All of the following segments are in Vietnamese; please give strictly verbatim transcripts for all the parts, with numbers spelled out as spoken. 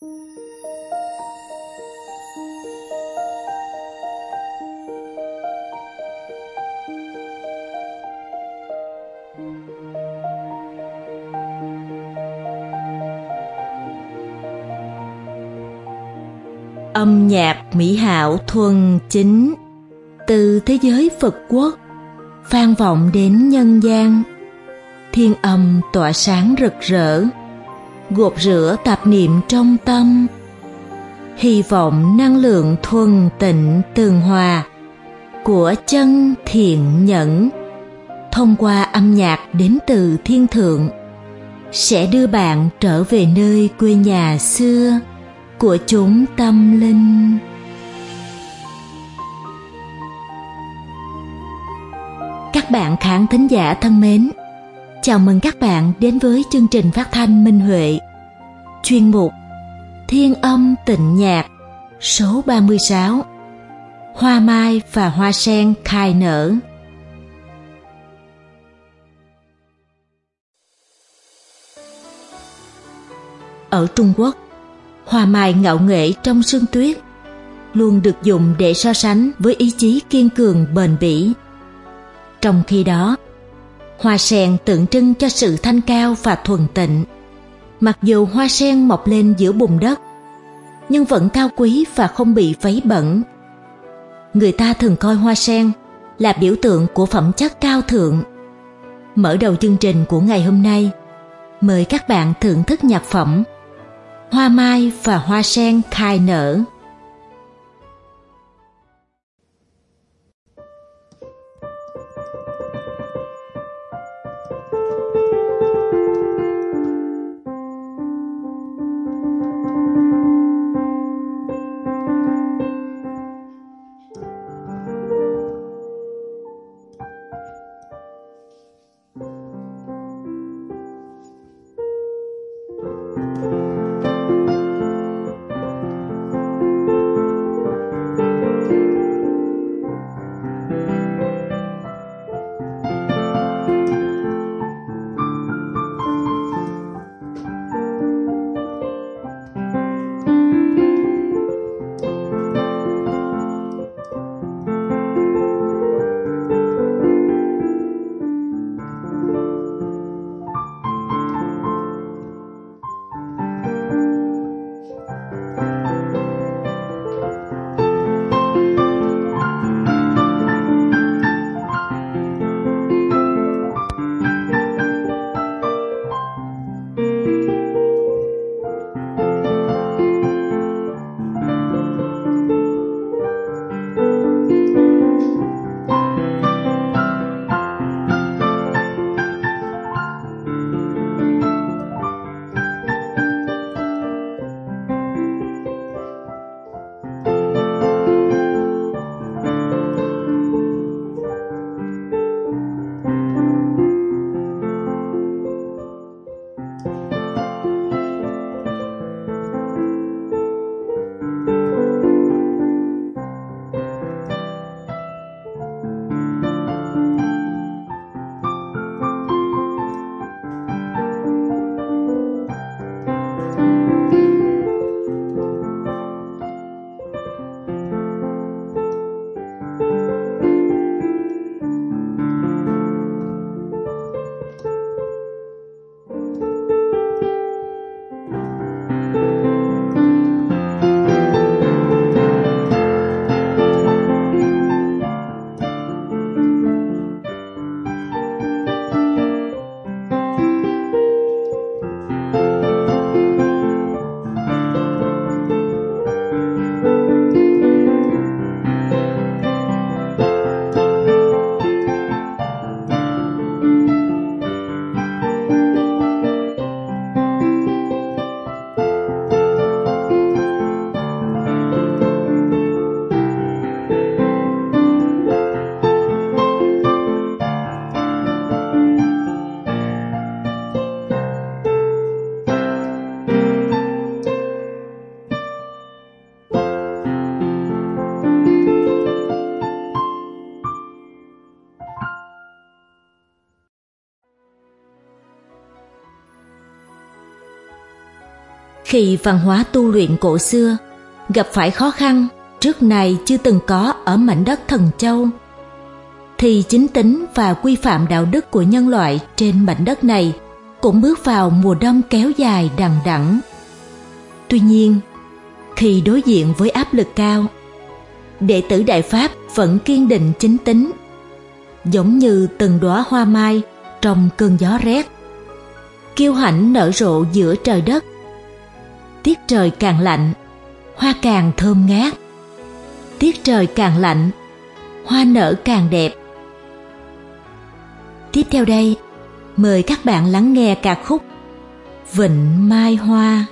Âm nhạc mỹ hảo thuần chính, từ thế giới Phật quốc vang vọng đến nhân gian. Thiên âm tỏa sáng rực rỡ, gột rửa tạp niệm trong tâm. Hy vọng năng lượng thuần tịnh tường hòa của chân thiện nhẫn thông qua âm nhạc đến từ thiên thượng sẽ đưa bạn trở về nơi quê nhà xưa của chốn tâm linh. Các bạn khán thính giả thân mến, chào mừng các bạn đến với chương trình phát thanh Minh Huệ, chuyên mục Thiên âm tịnh nhạc số ba mươi sáu, Hoa mai và hoa sen khai nở. Ở Trung Quốc, hoa mai ngạo nghễ trong sương tuyết luôn được dùng để so sánh với ý chí kiên cường bền bỉ. Trong khi đó, hoa sen tượng trưng cho sự thanh cao và thuần tịnh. Mặc dù hoa sen mọc lên giữa bùn đất, nhưng vẫn cao quý và không bị vấy bẩn. Người ta thường coi hoa sen là biểu tượng của phẩm chất cao thượng. Mở đầu chương trình của ngày hôm nay, mời các bạn thưởng thức nhạc phẩm Hoa mai và hoa sen khai nở. Khi văn hóa tu luyện cổ xưa gặp phải khó khăn trước nay chưa từng có ở mảnh đất Thần Châu, thì chính tính và quy phạm đạo đức của nhân loại trên mảnh đất này cũng bước vào mùa đông kéo dài đằng đẵng. Tuy nhiên, khi đối diện với áp lực cao, đệ tử Đại Pháp vẫn kiên định chính tính, giống như từng đóa hoa mai trong cơn gió rét, kiêu hãnh nở rộ giữa trời đất. Tiết trời càng lạnh, hoa càng thơm ngát. Tiết trời càng lạnh, hoa nở càng đẹp. Tiếp theo đây, mời các bạn lắng nghe ca khúc Vịnh Mai Hoa.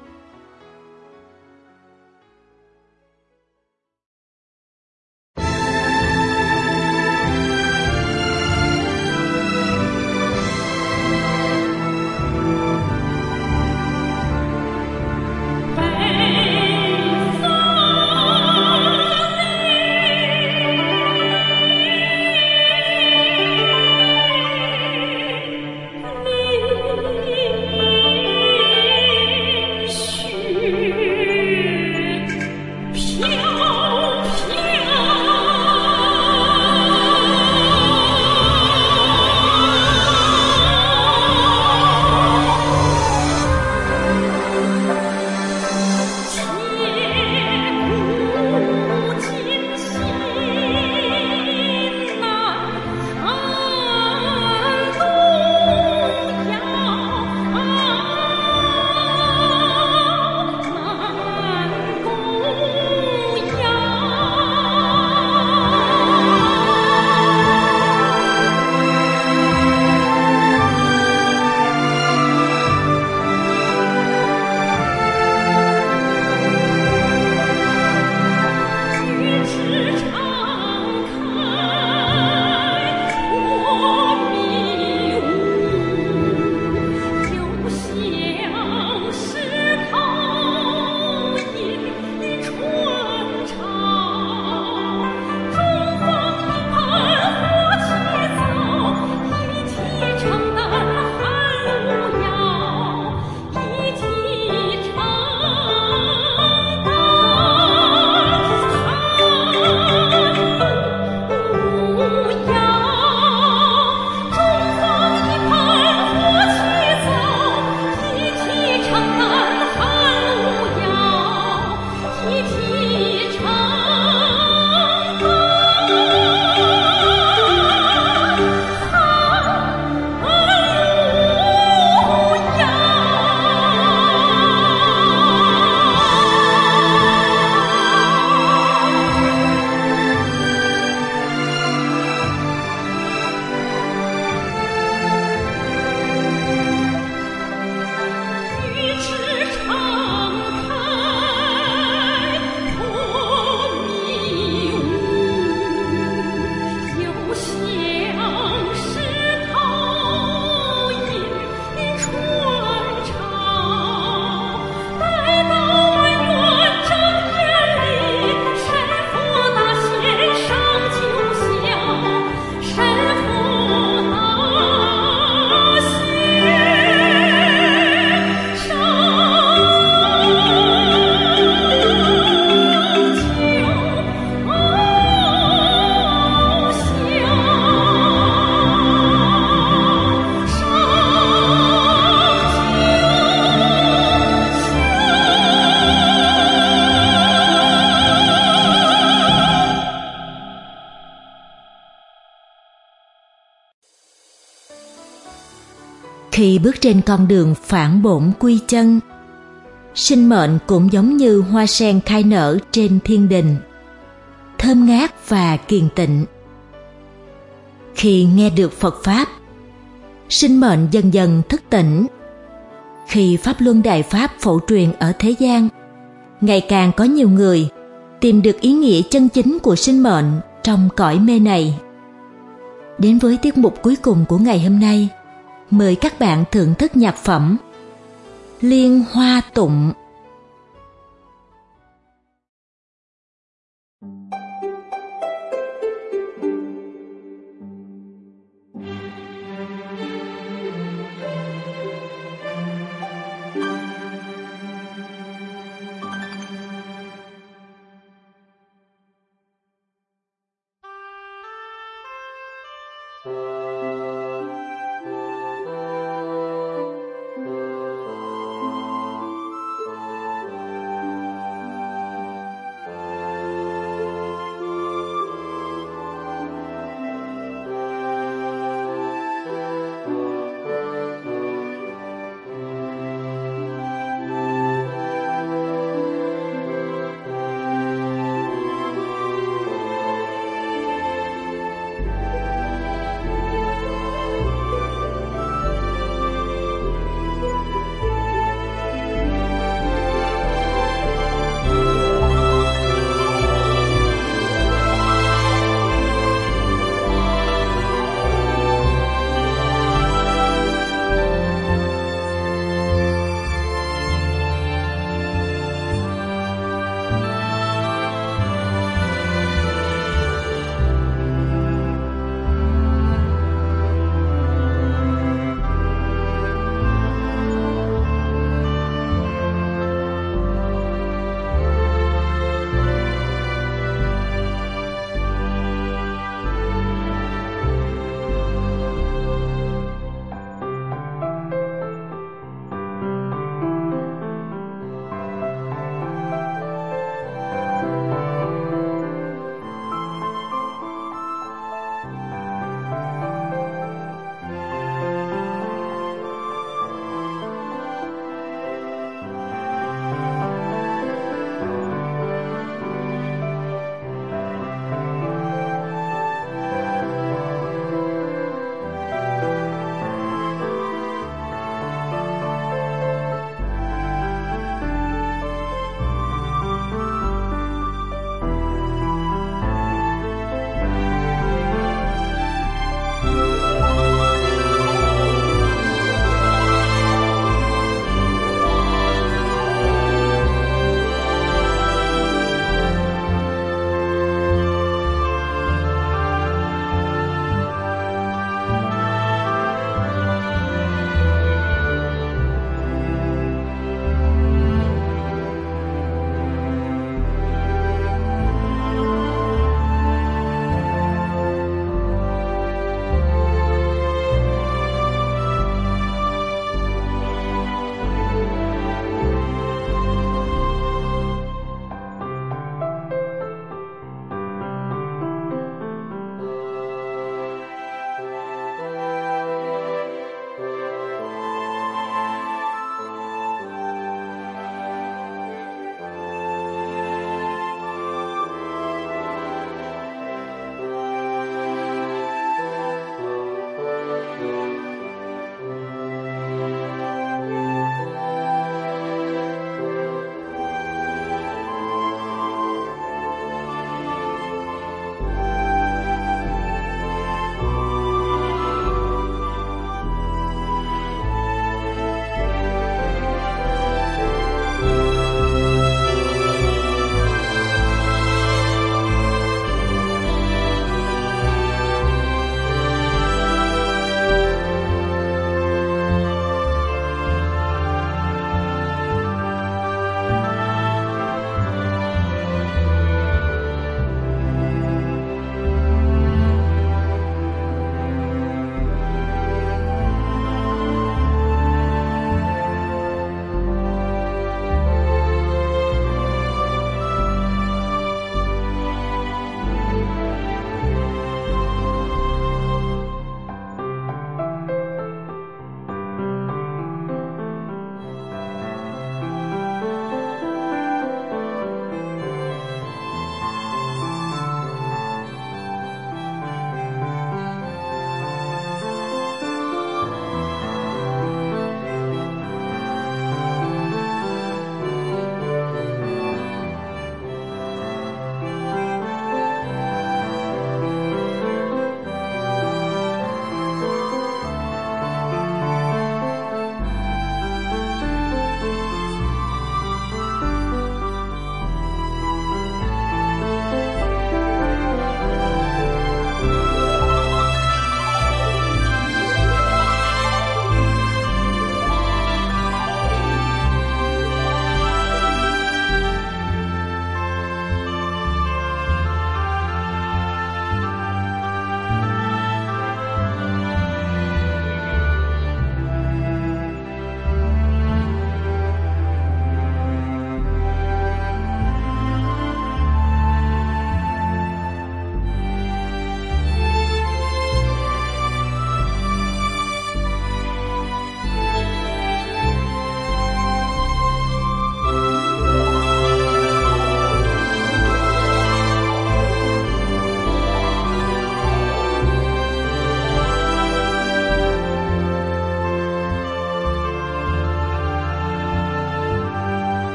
Khi bước trên con đường phản bổn quy chân, sinh mệnh cũng giống như hoa sen khai nở trên thiên đình, thơm ngát và kiền tịnh. Khi nghe được Phật Pháp, sinh mệnh dần dần thức tỉnh. Khi Pháp Luân Đại Pháp phổ truyền ở thế gian, ngày càng có nhiều người tìm được ý nghĩa chân chính của sinh mệnh trong cõi mê này. Đến với tiết mục cuối cùng của ngày hôm nay, mời các bạn thưởng thức nhạc phẩm Liên Hoa Tụng.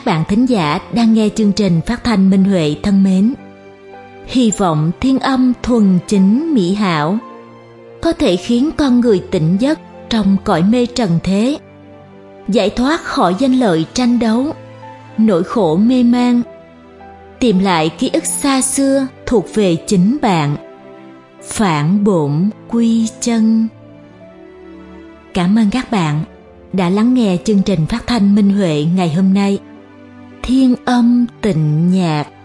bạn thính giả đang nghe chương trình phát thanh Minh Huệ thân mến. Hy vọng thiên âm thuần chính mỹ hảo có thể khiến con người tỉnh giấc trong cõi mê trần thế, giải thoát khỏi danh lợi tranh đấu, nỗi khổ mê man, tìm lại ký ức xa xưa thuộc về chính bạn, phản bổn quy chân. Cảm ơn các bạn đã lắng nghe chương trình phát thanh Minh Huệ ngày hôm nay. Thiên âm tịnh nhạc.